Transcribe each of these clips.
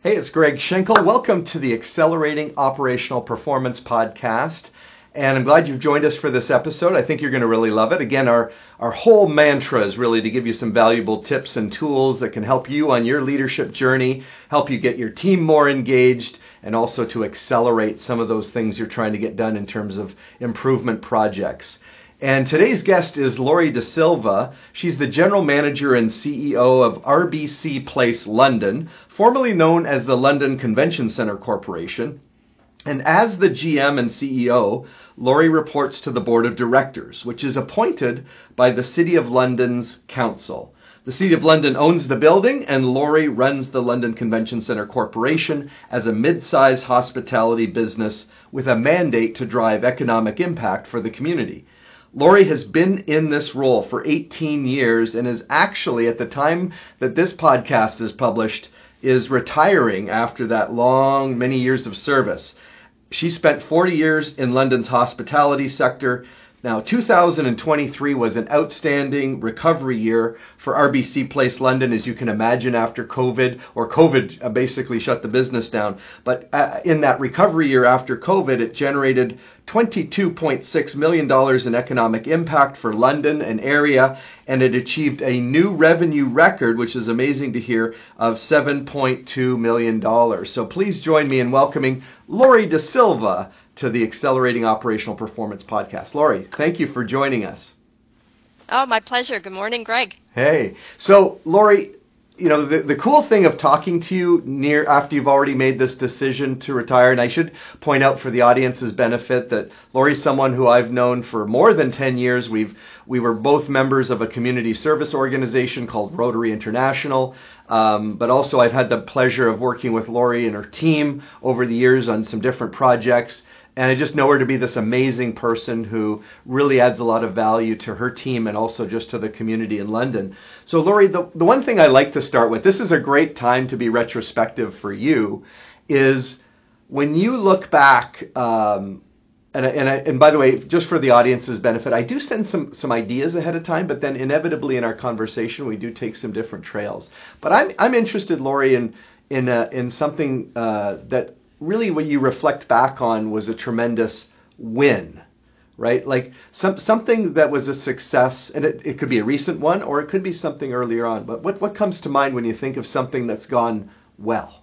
Hey, it's Greg Schenkel. Welcome to the Accelerating Operational Performance Podcast. And I'm glad you've joined us for this episode. I think you're going to really love it. Again, our whole mantra is really to give you some valuable tips and tools that can help you on your leadership journey, help you get your team more engaged, and also to accelerate some of those things you're trying to get done in terms of improvement projects. And today's guest is Laurie De Silva. She's the General Manager and CEO of RBC Place London, formerly known as the London Convention Centre Corporation. And as the GM and CEO, Laurie reports to the Board of Directors, which is appointed by the City of London's Council. The City of London owns the building, and Laurie runs the London Convention Centre Corporation as a mid-size hospitality business with a mandate to drive economic impact for the community. Laurie has been in this role for 18 years and is actually, at the time that this podcast is published, is retiring after that long, many years of service. She spent 40 years in London's hospitality sector. Now, 2023 was an outstanding recovery year for RBC Place London, as you can imagine, after COVID, or COVID basically shut the business down. But in that recovery year after COVID, it generated $22.6 million in economic impact for London and area, and it achieved a new revenue record, which is amazing to hear, of $7.2 million. So please join me in welcoming Laurie De Silva to the Accelerating Operational Performance Podcast. Laurie, thank you for joining us. Oh, my pleasure. Good morning, Greg. Hey. So, Laurie, you know, the cool thing of talking to you after you've already made this decision to retire, and I should point out for the audience's benefit that Laurie's someone who I've known for more than 10 years. We were both members of a community service organization called Rotary International. But also I've had the pleasure of working with Laurie and her team over the years on some different projects. And I just know her to be this amazing person who really adds a lot of value to her team and also just to the community in London. So, Laurie, the one thing I like to start with, this is a great time to be retrospective for you, is when you look back, and by the way, just for the audience's benefit, I do send some ideas ahead of time, but then inevitably in our conversation we do take some different trails. But I'm interested, Laurie, in something that really what you reflect back on was a tremendous win, right? Like something that was a success, and it could be a recent one or it could be something earlier on. But what comes to mind when you think of something that's gone well?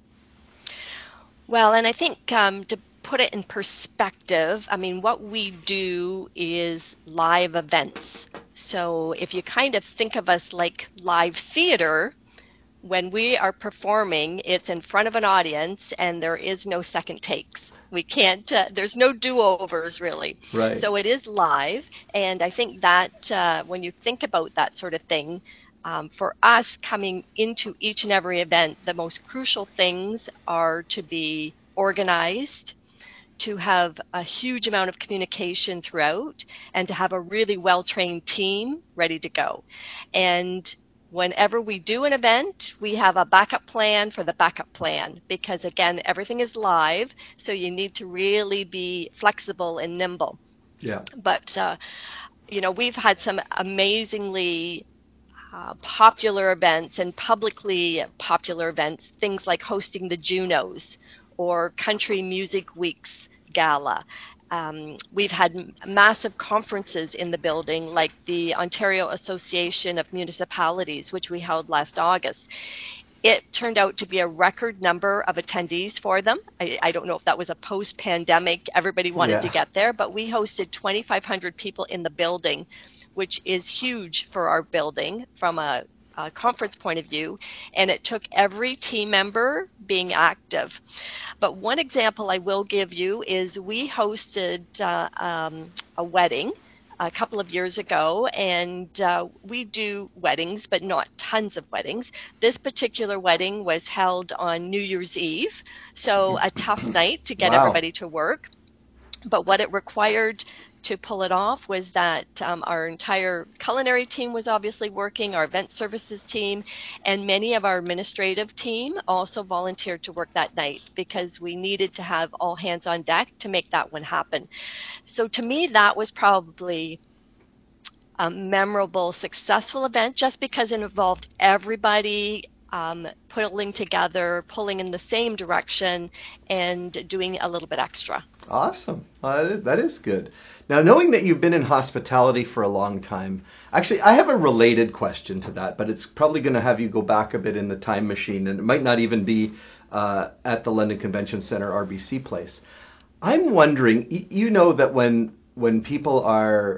Well, and I think to put it in perspective, I mean, what we do is live events. So if you kind of think of us like live theater, when we are performing, it's in front of an audience and there is no second takes. We can't, there's no do-overs really. Right. So it is live. And I think that when you think about that sort of thing, for us coming into each and every event, the most crucial things are to be organized, to have a huge amount of communication throughout, and to have a really well-trained team ready to go. And whenever we do an event, we have a backup plan for the backup plan because, again, everything is live, so you need to really be flexible and nimble. Yeah. But, we've had some amazingly popular events and publicly popular events, things like hosting the Junos or Country Music Week's gala. We've had massive conferences in the building, like the Ontario Association of Municipalities, which we held last August. It turned out to be a record number of attendees for them. I don't know if that was a post-pandemic, everybody wanted to get there, but we hosted 2,500 people in the building, which is huge for our building from a conference point of view, and it took every team member being active. But one example I will give you is we hosted a wedding a couple of years ago, and we do weddings, but not tons of weddings. This particular wedding was held on New Year's Eve, so a tough night to get everybody to work. But what it required to pull it off was that our entire culinary team was obviously working, our event services team, and many of our administrative team also volunteered to work that night because we needed to have all hands on deck to make that one happen. So to me, that was probably a memorable, successful event just because it involved everybody pulling together, pulling in the same direction, and doing a little bit extra. Awesome. That is good. Now, knowing that you've been in hospitality for a long time, actually, I have a related question to that, but it's probably going to have you go back a bit in the time machine, and it might not even be at the London Convention Center RBC Place. I'm wondering, you know that when people are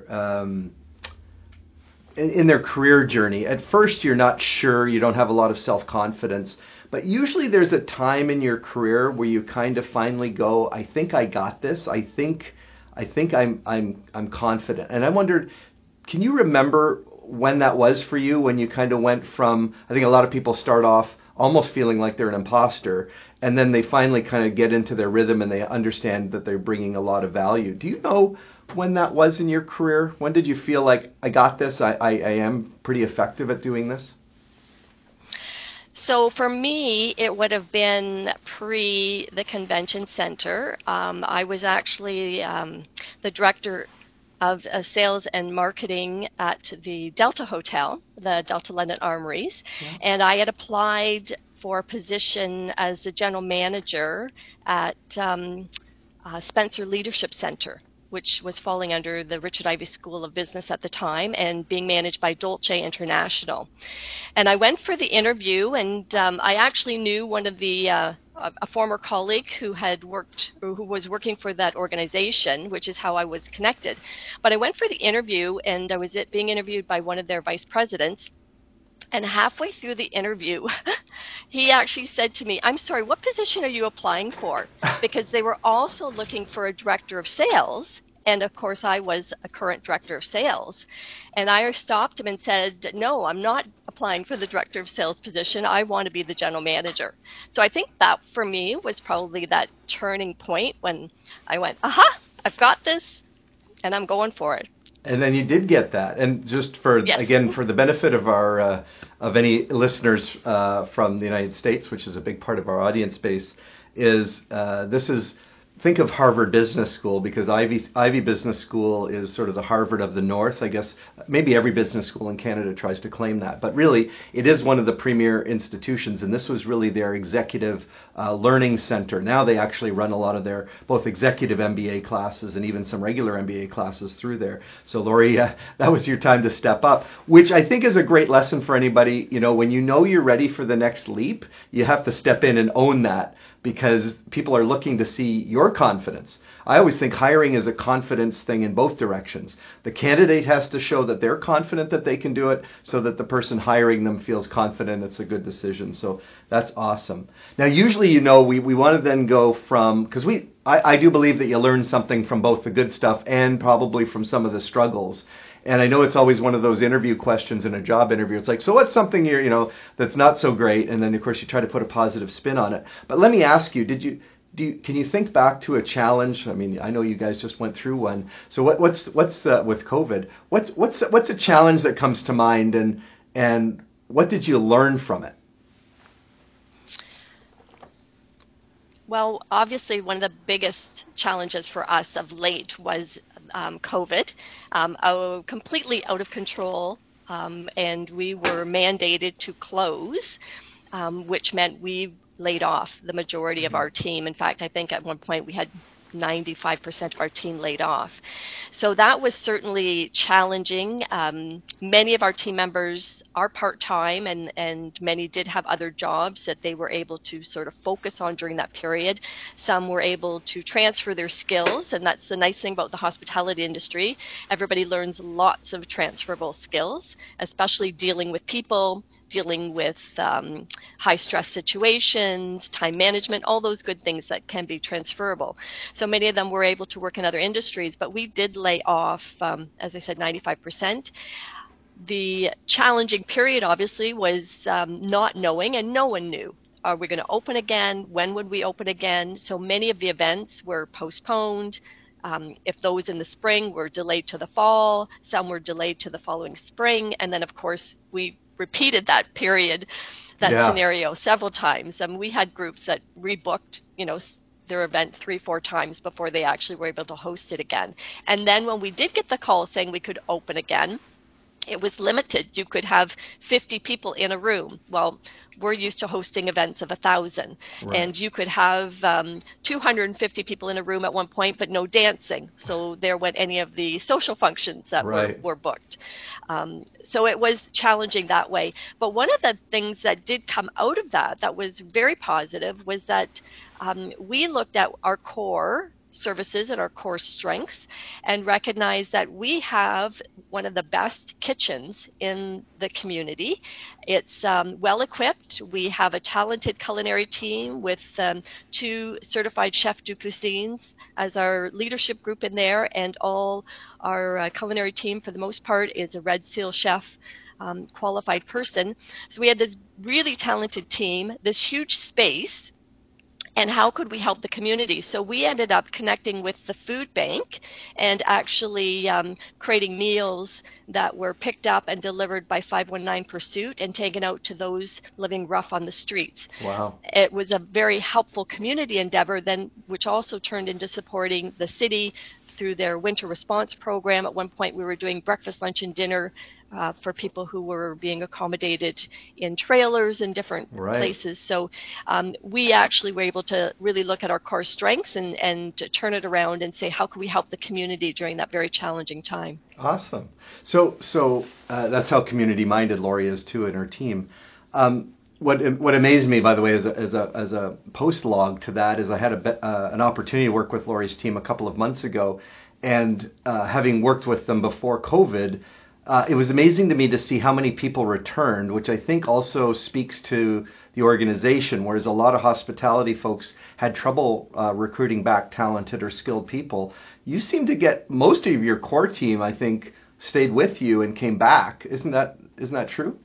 in their career journey, at first you're not sure, you don't have a lot of self-confidence, but usually there's a time in your career where you kind of finally go, I think I got this. I think I'm confident. And I wondered, can you remember when that was for you, when you kind of went from, I think a lot of people start off almost feeling like they're an imposter, and then they finally kind of get into their rhythm and they understand that they're bringing a lot of value. Do you know when that was in your career? When did you feel like, I got this, I am pretty effective at doing this? So for me, it would have been pre the convention center. I was actually the director of sales and marketing at the Delta Hotel, the Delta London Armories, and I had applied for a position as the general manager at Spencer Leadership Center, which was falling under the Richard Ivey School of Business at the time and being managed by Dolce International. And I went for the interview, and I actually knew one of the a former colleague who was working for that organization, which is how I was connected. But I went for the interview, and I was being interviewed by one of their vice presidents. And halfway through the interview, he actually said to me, I'm sorry, what position are you applying for? Because they were also looking for a director of sales. And of course, I was a current director of sales. And I stopped him and said, no, I'm not applying for the director of sales position. I want to be the general manager. So I think that for me was probably that turning point when I went, aha, I've got this, and I'm going for it. And then you did get that. And just for, yes. Again, for the benefit of our of any listeners from the United States, which is a big part of our audience base, think of Harvard Business School, because Ivey Business School is sort of the Harvard of the North. I guess maybe every business school in Canada tries to claim that. But really, it is one of the premier institutions, and this was really their executive learning center. Now they actually run a lot of their both executive MBA classes and even some regular MBA classes through there. So Lori, that was your time to step up, which I think is a great lesson for anybody. You know, when you know you're ready for the next leap, you have to step in and own that, because people are looking to see your confidence. I always think hiring is a confidence thing in both directions. The candidate has to show that they're confident that they can do it, so that the person hiring them feels confident it's a good decision. So that's awesome. Now, usually, you know, we want to then go from, because I do believe that you learn something from both the good stuff and probably from some of the struggles. And I know it's always one of those interview questions in a job interview. It's like, so what's something that's not so great? And then, of course, you try to put a positive spin on it. But let me ask you, can you think back to a challenge? I mean, I know you guys just went through one. So what's with COVID? What's a challenge that comes to mind, and what did you learn from it? Well, obviously, one of the biggest challenges for us of late was COVID, completely out of control, and we were mandated to close, which meant we laid off the majority of our team. In fact, I think at one point we had 95% of our team laid off. So that was certainly challenging. Many of our team members are part-time, and many did have other jobs that they were able to sort of focus on during that period. Some were able to transfer their skills, and that's the nice thing about the hospitality industry. Everybody learns lots of transferable skills, especially dealing with people, dealing with high stress situations, time management, all those good things that can be transferable. So many of them were able to work in other industries, but we did lay off, as I said, 95%. The challenging period, obviously, was not knowing, and no one knew. Are we going to open again? When would we open again? So many of the events were postponed. If those in the spring were delayed to the fall, some were delayed to the following spring. And then, of course, we repeated that period, scenario several times. We had groups that rebooked, their event 3-4 times before they actually were able to host it again. And then when we did get the call saying we could open again, it was limited. You could have 50 people in a room. Well, we're used to hosting events of 1,000, Right. and you could have 250 people in a room at one point, but no dancing. So there went any of the social functions that Right. were booked. So it was challenging that way. But one of the things that did come out of that was very positive was that we looked at our core services and our core strengths and recognized that we have one of the best kitchens in the community. It's well equipped. We have a talented culinary team with 2 certified chef de cuisines as our leadership group in there, and all our culinary team, for the most part, is a Red Seal chef qualified person. So we had this really talented team, this huge space, and how could we help the community? So we ended up connecting with the food bank and actually creating meals that were picked up and delivered by 519 Pursuit and taken out to those living rough on the streets. Wow. It was a very helpful community endeavor then, which also turned into supporting the city through their winter response program. At one point, we were doing breakfast, lunch, and dinner for people who were being accommodated in trailers in different Right. places. So we actually were able to really look at our core strengths and to turn it around and say, how can we help the community during that very challenging time? Awesome. So that's how community-minded Lori is too, and her team. What amazed me, by the way, as a post log to that, is I had an opportunity to work with Lori's team a couple of months ago, and having worked with them before COVID, it was amazing to me to see how many people returned, which I think also speaks to the organization, whereas a lot of hospitality folks had trouble recruiting back talented or skilled people. You seem to get most of your core team, I think, stayed with you and came back. Isn't that true?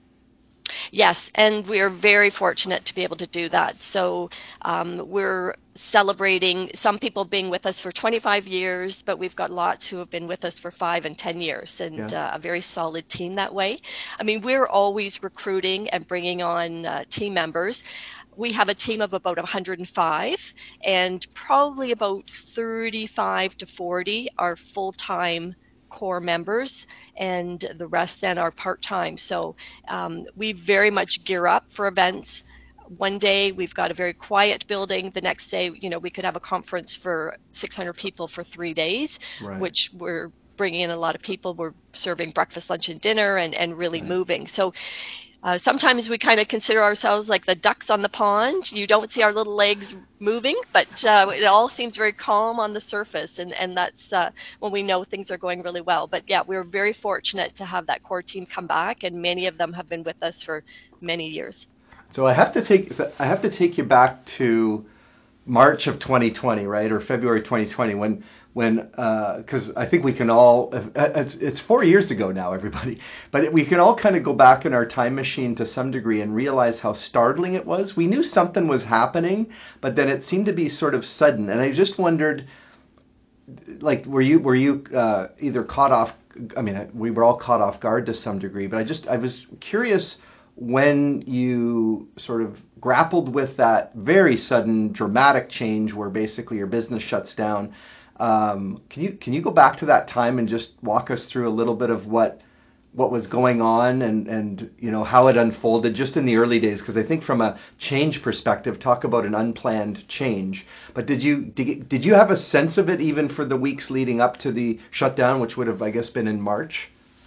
Yes, and we're very fortunate to be able to do that. So we're celebrating some people being with us for 25 years, but we've got lots who have been with us for 5 and 10 years, and Yeah. a very solid team that way. I mean, we're always recruiting and bringing on team members. We have a team of about 105, and probably about 35 to 40 are full-time core members, and the rest then are part-time. So we very much gear up for events. One day we've got a very quiet building. The next day, we could have a conference for 600 people for 3 days, Right. which we're bringing in a lot of people. We're serving breakfast, lunch, and dinner, and really Right. moving. So sometimes we kind of consider ourselves like the ducks on the pond. You don't see our little legs moving, but it all seems very calm on the surface, and that's when we know things are going really well. But yeah, we're very fortunate to have that core team come back, and many of them have been with us for many years. So I have to take you back to March of 2020, right, or February 2020, when because I think we can all, it's 4 years ago now, everybody, but we can all kind of go back in our time machine to some degree and realize how startling it was. We knew something was happening, but then it seemed to be sort of sudden, and I just wondered, like, were you either caught off? I mean, we were all caught off guard to some degree, but I was curious when you sort of grappled with that very sudden, dramatic change where basically your business shuts down. Can you go back to that time and just walk us through a little bit of what was going on and how it unfolded just in the early days? Because I think from a change perspective, talk about an unplanned change. But did you have a sense of it even for the weeks leading up to the shutdown, which would have, I guess, been in March?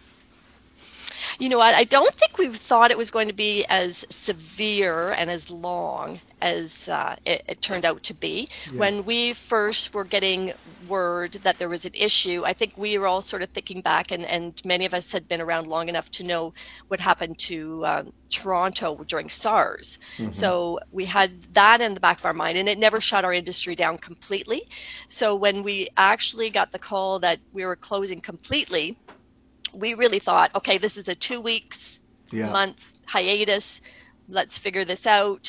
You know what? I don't think we thought it was going to be as severe and as long as it turned out to be. Yeah. When we first were getting word that there was an issue, I think we were all sort of thinking back, and many of us had been around long enough to know what happened to Toronto during SARS. Mm-hmm. So we had that in the back of our mind, and it never shut our industry down completely. So when we actually got the call that we were closing completely, we really thought, okay, this is a 2 weeks, month hiatus. Let's figure this out.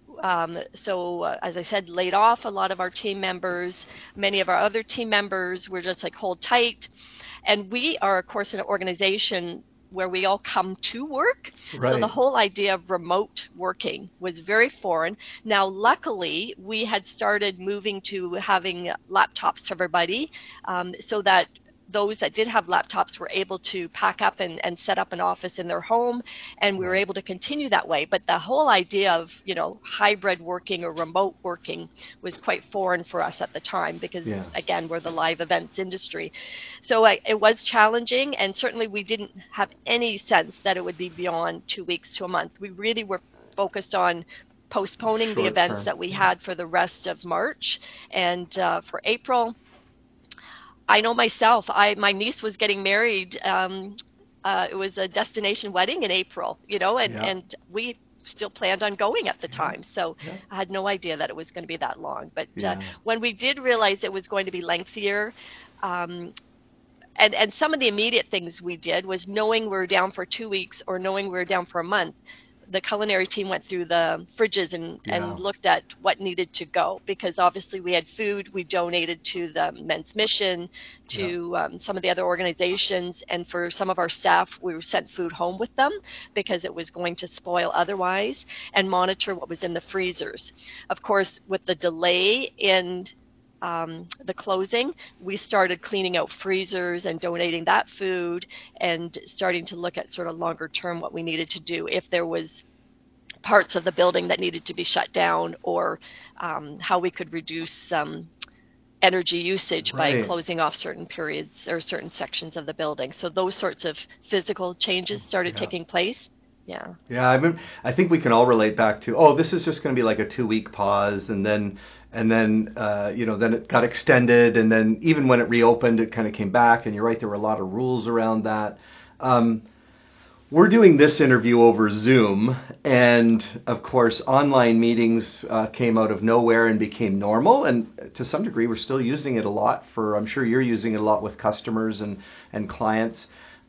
So as I said, laid off a lot of our team members. Many of our other team members were just like, hold tight. And we are, of course, an organization where we all come to work. Right. So the whole idea of remote working was very foreign. Now, luckily, we had started moving to having laptops to everybody, so that those that did have laptops were able to pack up and set up an office in their home, and we were Right. able to continue that way. But the whole idea of, hybrid working or remote working was quite foreign for us at the time because, Yeah. again, we're the live events industry. So it was challenging, and certainly we didn't have any sense that it would be beyond 2 weeks to a month. We really were focused on postponing the Short events term. that we had for the rest of March. And for April, I know myself, my niece was getting married. It was a destination wedding in April, Yeah. and we still planned on going at the Yeah. time. So Yeah. I had no idea that it was going to be that long. But Yeah. when we did realize it was going to be lengthier, um, and some of the immediate things we did was knowing we were down for 2 weeks or knowing we were down for a month. The culinary team went through the fridges and Yeah. looked at what needed to go, because obviously we had food we donated to the Men's Mission, Yeah. to some of the other organizations, and for some of our staff we sent food home with them because it was going to spoil otherwise, and monitor what was in the freezers. Of course, with the delay in the closing, we started cleaning out freezers and donating that food, and starting to look at sort of longer term what we needed to do if there was parts of the building that needed to be shut down, or how we could reduce energy usage by Right. closing off certain periods or certain sections of the building. So those sorts of physical changes started Yeah. taking place. Yeah. Yeah, I think we can all relate back to, oh, this is just going to be like a 2 week pause, and then it got extended, and then even when it reopened, it kind of came back. And you're right, there were a lot of rules around that. We're doing this interview over Zoom, and of course, online meetings came out of nowhere and became normal. And to some degree, we're still using it a lot I'm sure you're using it a lot with customers and clients.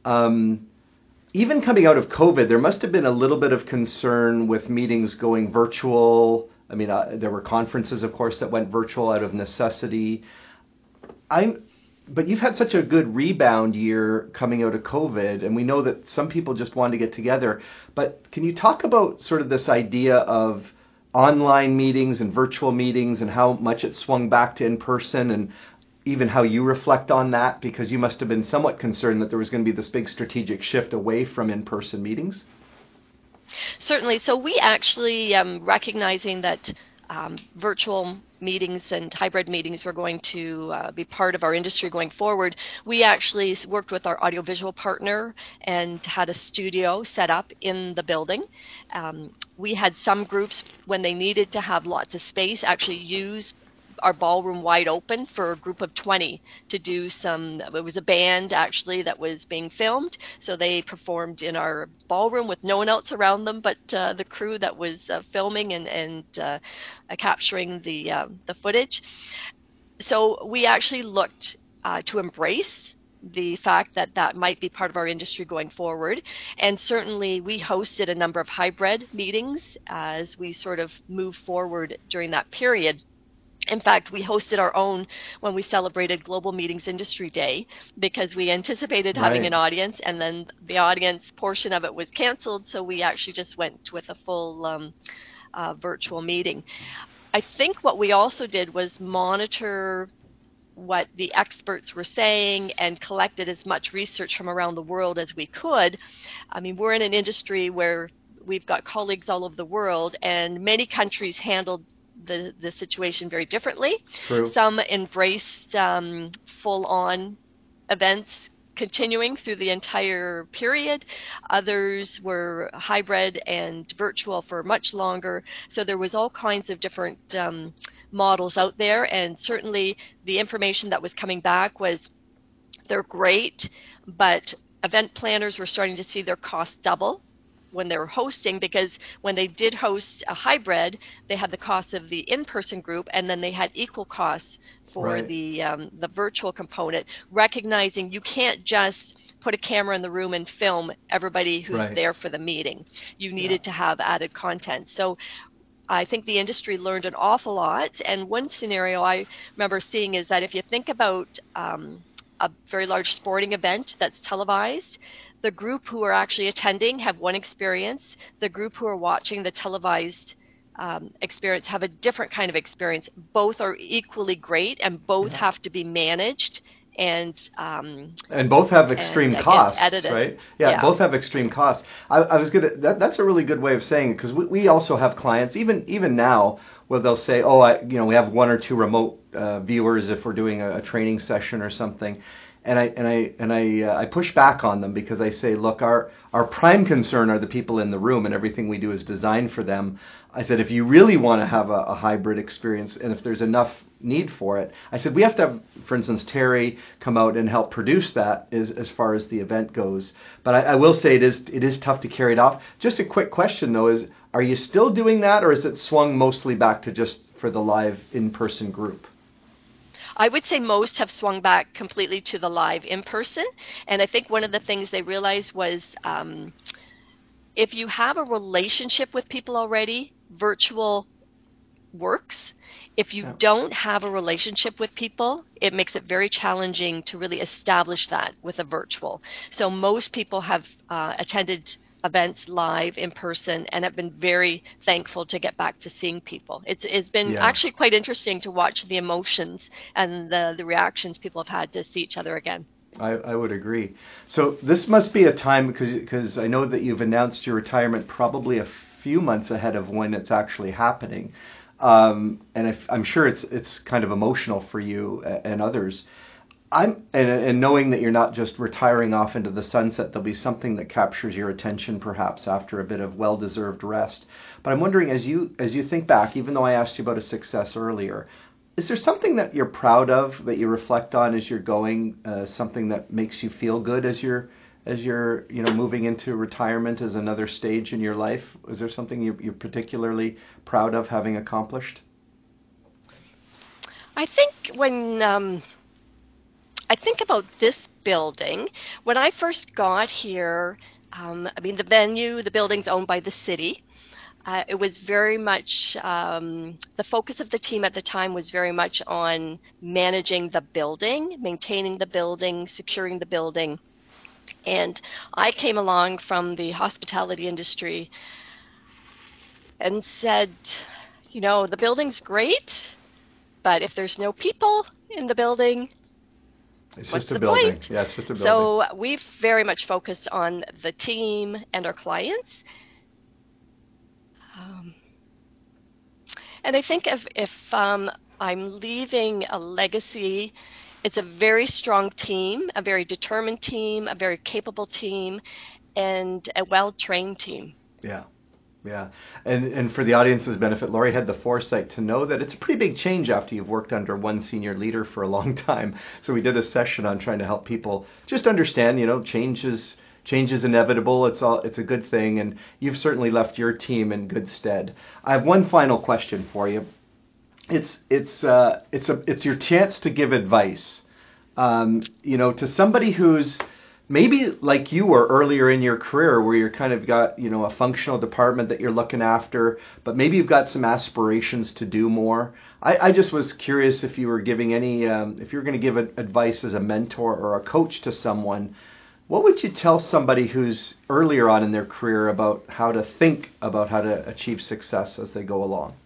Even coming out of COVID, there must have been a little bit of concern with meetings going virtual. I mean, there were conferences, of course, that went virtual out of necessity. But you've had such a good rebound year coming out of COVID, and we know that some people just wanted to get together. But can you talk about sort of this idea of online meetings and virtual meetings, and how much it swung back to in-person, and even how you reflect on that? Because you must have been somewhat concerned that there was going to be this big strategic shift away from in-person meetings. Certainly. So we actually, recognizing that virtual meetings and hybrid meetings were going to be part of our industry going forward, we actually worked with our audiovisual partner and had a studio set up in the building. We had some groups, when they needed to have lots of space, actually use our ballroom wide open for a group of 20 to do it was a band actually that was being filmed. So they performed in our ballroom with no one else around them but the crew that was filming and capturing the footage. So we actually looked to embrace the fact that might be part of our industry going forward. And certainly we hosted a number of hybrid meetings as we sort of move forward during that period. In fact, we hosted our own when we celebrated Global Meetings Industry Day, because we anticipated having an audience, and then the audience portion of it was canceled, so we actually just went with a full virtual meeting. I think what we also did was monitor what the experts were saying and collected as much research from around the world as we could. I mean, we're in an industry where we've got colleagues all over the world, and many countries handled the situation very differently. True. Some embraced full-on events continuing through the entire period. Others were hybrid and virtual for much longer. So there was all kinds of different models out there, and certainly the information that was coming back was they're great, but event planners were starting to see their costs double when they were hosting, because when they did host a hybrid, they had the cost of the in-person group, and then they had equal costs for the virtual component, recognizing you can't just put a camera in the room and film everybody who's there for the meeting. You needed to have added content. So I think the industry learned an awful lot. And one scenario I remember seeing is that if you think about a very large sporting event that's televised, the group who are actually attending have one experience. The group who are watching the televised experience have a different kind of experience. Both are equally great, and both have to be managed and both have extreme and gets costs, edited. right? Yeah, both have extreme costs. I was gonna. That's a really good way of saying it, because we also have clients, even now, where they'll say, "Oh, we have one or two remote viewers if we're doing a training session or something," and I push back on them, because I say, "Look, our prime concern are the people in the room, and everything we do is designed for them." I said, if you really want to have a hybrid experience, and if there's enough need for it, I said, we have to have, for instance, Terry come out and help produce that as far as the event goes. But I will say it is tough to carry it off. Just a quick question, though, is are you still doing that, or is it swung mostly back to just for the live in-person group? I would say most have swung back completely to the live in-person. And I think one of the things they realized was if you have a relationship with people already, virtual works. If you don't have a relationship with people, it makes it very challenging to really establish that with a virtual. So most people have attended events live in person and have been very thankful to get back to seeing people. It's been actually quite interesting to watch the emotions and the reactions people have had to see each other again. I would agree. So this must be a time, because I know that you've announced your retirement probably a few months ahead of when it's actually happening, and I'm sure it's kind of emotional for you and others. And knowing that you're not just retiring off into the sunset, there'll be something that captures your attention perhaps after a bit of well-deserved rest. But I'm wondering, as you think back, even though I asked you about a success earlier, is there something that you're proud of, that you reflect on as you're going, something that makes you feel good as you're moving into retirement as another stage in your life? Is there something you're particularly proud of having accomplished? I think when I think about this building, when I first got here, the building's owned by the city. It was very much, the focus of the team at the time was very much on managing the building, maintaining the building, securing the building. And I came along from the hospitality industry and said, the building's great, but if there's no people in the building, it's what's just a the building. point? Yeah, it's just a building. So we've very much focused on the team and our clients. And I think if I'm leaving a legacy, it's a very strong team, a very determined team, a very capable team, and a well-trained team. Yeah. Yeah. And for the audience's benefit, Lori had the foresight to know that it's a pretty big change after you've worked under one senior leader for a long time. So we did a session on trying to help people just understand, change is inevitable. It's a good thing, and you've certainly left your team in good stead. I have one final question for you. It's your chance to give advice, to somebody who's maybe like you were earlier in your career, where you're kind of got a functional department that you're looking after, but maybe you've got some aspirations to do more. I just was curious if you were giving if you were going to give advice as a mentor or a coach to someone. What would you tell somebody who's earlier on in their career about how to think about how to achieve success as they go along?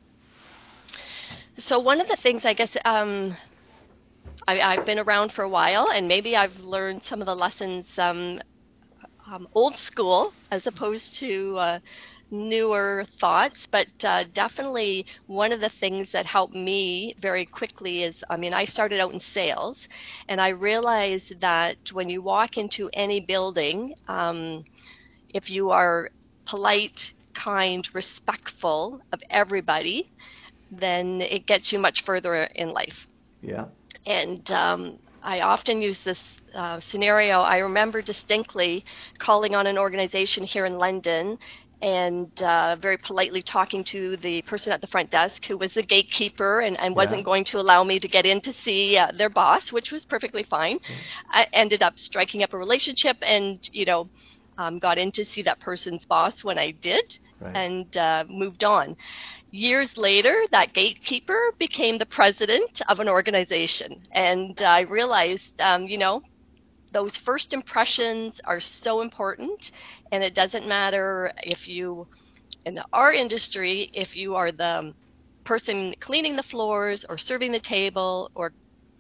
So one of the things, I guess, I've been around for a while, and maybe I've learned some of the lessons old school as opposed to newer thoughts, but definitely one of the things that helped me very quickly is, I started out in sales, and I realized that when you walk into any building, if you are polite, kind, respectful of everybody, then it gets you much further in life. Yeah. And I often use this scenario. I remember distinctly calling on an organization here in London and very politely talking to the person at the front desk who was the gatekeeper and wasn't going to allow me to get in to see their boss, which was perfectly fine. I ended up striking up a relationship and, got in to see that person's boss when I did, and moved on. Years later, that gatekeeper became the president of an organization. And I realized, those first impressions are so important. And it doesn't matter if in our industry, if you are the person cleaning the floors or serving the table or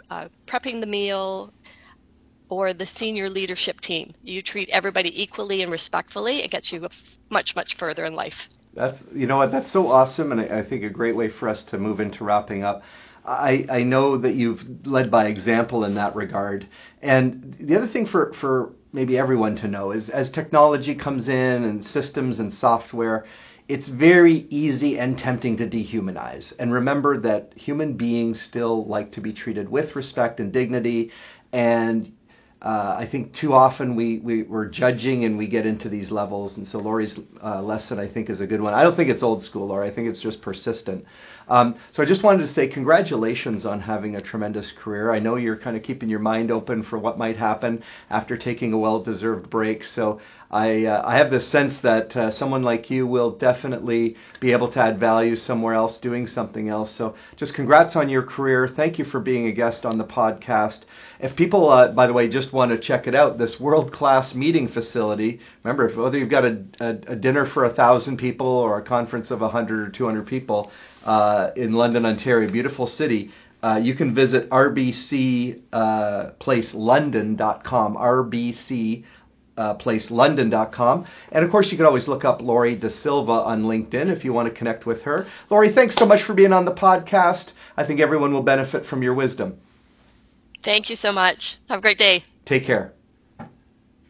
prepping the meal, or the senior leadership team. You treat everybody equally and respectfully. It gets you much, much further in life. That's, you know what, that's so awesome, and I think a great way for us to move into wrapping up. I know that you've led by example in that regard. And the other thing for maybe everyone to know is as technology comes in and systems and software, it's very easy and tempting to dehumanize. And remember that human beings still like to be treated with respect and dignity. And I think too often we're judging and we get into these levels. And so Lori's lesson, I think, is a good one. I don't think it's old school, Lori. I think it's just persistent. So I just wanted to say congratulations on having a tremendous career. I know you're kind of keeping your mind open for what might happen after taking a well-deserved break. So I have this sense that someone like you will definitely be able to add value somewhere else, doing something else. So just congrats on your career. Thank you for being a guest on the podcast. If people, by the way, just want to check it out, this world-class meeting facility, remember, whether you've got a dinner for 1,000 people or a conference of 100 or 200 people in London, Ontario, beautiful city, you can visit rbcplacelondon.com, rbcplacelondon.com. And of course, you can always look up Lori Da Silva on LinkedIn if you want to connect with her. Lori, thanks so much for being on the podcast. I think everyone will benefit from your wisdom. Thank you so much. Have a great day. Take care.